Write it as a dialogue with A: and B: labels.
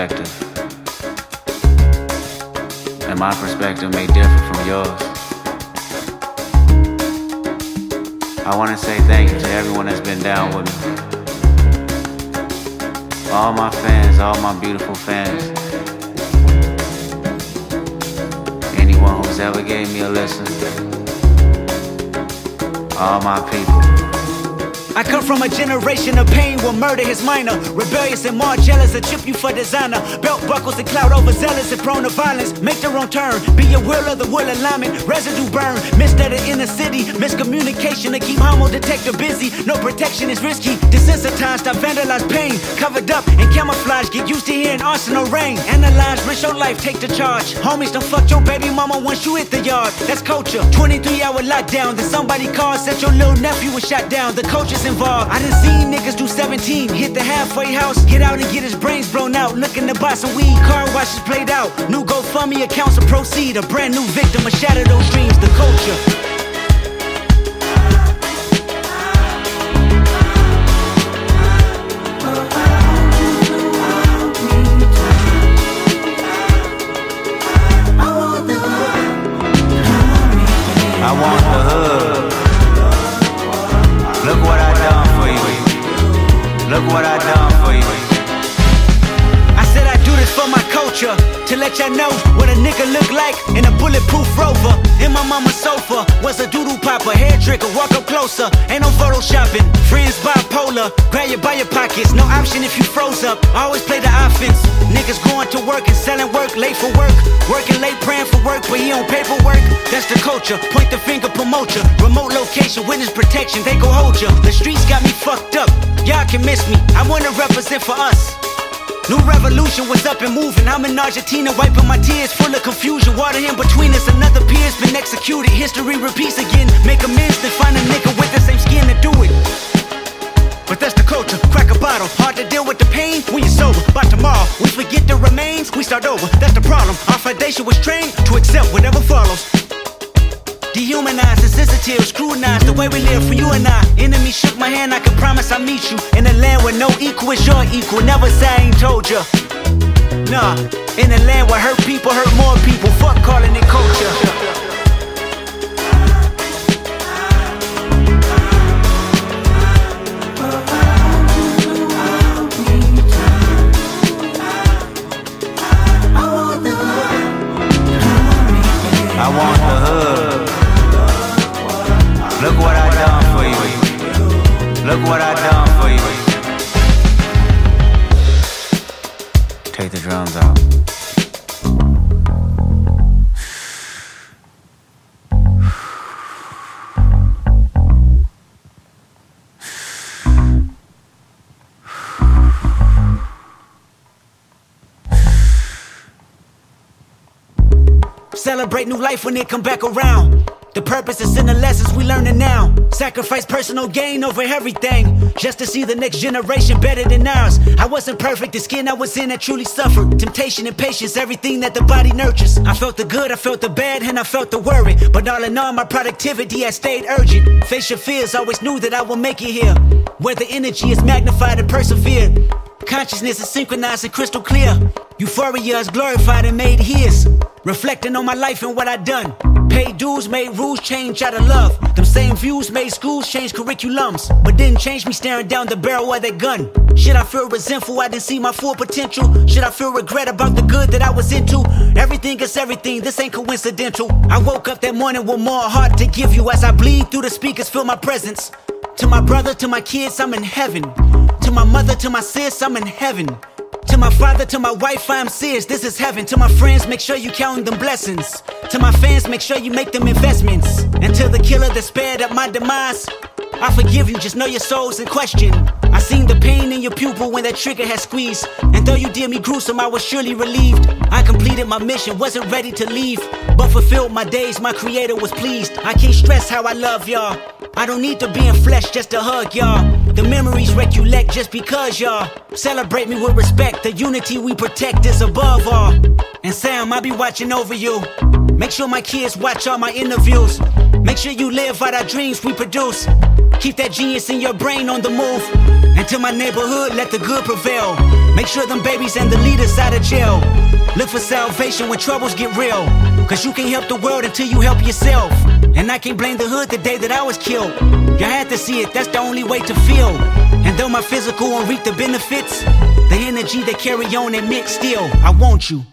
A: perspective. And my perspective may differ from yours. I want to say thank you to everyone that's been down with me. All my fans, all my beautiful fans. Anyone who's ever gave me a listen. All my people.
B: I come from a generation of pain where murder is minor. Rebellious and more jealous, a chip you for designer. Belt buckles and cloud overzealous and prone to violence. Make their own turn, be your will of the will alignment. Residue burn, missed at the inner city. Miscommunication to keep homo detector busy. No protection is risky. Desensitized, I vandalize pain. Covered up in camouflage, get used to hearing arsenal rain. Analyze, risk your life, take the charge. Homies don't fuck your baby mama once you hit the yard. That's culture. 23-hour lockdown, then somebody called, said your little nephew was shot down. The culture's involved. I done seen niggas do 17, hit the halfway house, get out and get his brains blown out. Looking to buy some weed, car washes played out. New GoFundMe accounts to proceed. A brand new victim, a shatter those dreams. The culture.
A: I want the hood. Look what I done for you. Look what I done for you.
B: I said I do this for my culture, to let y'all know what a nigga look like in a bulletproof Rover. In my mama's sofa was a doodle popper, hair trigger, walk up closer. Ain't no photoshopping, friends bipolar. Grab you by your pockets, no option if you froze up. Always play the offense. Niggas going to work and selling work, late for work. Working late, praying for work, but he on paperwork. That's the culture, point the finger, promote ya. Remote location, witness protection, they go hold ya. The streets got me fucked up, y'all can miss me. I wanna represent for us. New revolution was up and moving. I'm in Argentina wiping my tears, full of confusion. Water in between us, another peer's been executed. History repeats again, make amends, then find a nigga with the same skin to do it. But that's the culture, crack a bottle. Hard to deal with the pain when you're sober. By tomorrow, we forget the remains, we start over. That's the problem, our foundation was trained to accept whatever follows. Dehumanized, insensitive, scrutinized the way we live for you and I. Enemy shook my hand, I can promise I'll meet you in a land where no equal is your equal. Never say I ain't told ya. Nah, in a land where hurt people hurt more people. Fuck calling it culture.
A: I want the hood. Look what I done for you. Look what I done for you. Take the drums out.
B: Celebrate new life when it come back around. The purpose is in the lessons we learning now. Sacrifice personal gain over everything, just to see the next generation better than ours. I wasn't perfect, the skin I was in I truly suffered. Temptation and patience, everything that the body nurtures. I felt the good, I felt the bad, and I felt the worry. But all in all, my productivity has stayed urgent. Face your fears, always knew that I would make it here, where the energy is magnified and persevered. Consciousness is synchronized and crystal clear. Euphoria is glorified and made his. Reflecting on my life and what I done. Paid dues, made rules change out of love. Them same views made schools change curriculums, but didn't change me staring down the barrel of that gun. Should I feel resentful I didn't see my full potential? Should I feel regret about the good that I was into? Everything is everything, this ain't coincidental. I woke up that morning with more heart to give you. As I bleed through the speakers, feel my presence. To my brother, to my kids, I'm in heaven. To my mother, to my sis, I'm in heaven. To my father, to my wife, I'm serious, this is heaven. To my friends, make sure you count them blessings. To my fans, make sure you make them investments. And to the killer that spared up my demise, I forgive you, just know your soul's in question. I seen the pain in your pupil when that trigger had squeezed. And though you did me gruesome, I was surely relieved. I completed my mission, wasn't ready to leave, but fulfilled my days, my creator was pleased. I can't stress how I love y'all. I don't need to be in flesh just to hug y'all. The memories recollect just because y'all celebrate me with respect. The unity we protect is above all. And Sam, I'll be watching over you. Make sure my kids watch all my interviews. Make sure you live out our dreams we produce. Keep that genius in your brain on the move. Until my neighborhood, let the good prevail. Make sure them babies and the leaders out of jail. Look for salvation when troubles get real. Cause you can't help the world until you help yourself. And I can't blame the hood the day that I was killed. You had to see it, that's the only way to feel. And though my physical won't reap the benefits, the energy they carry on and mix still, I want you.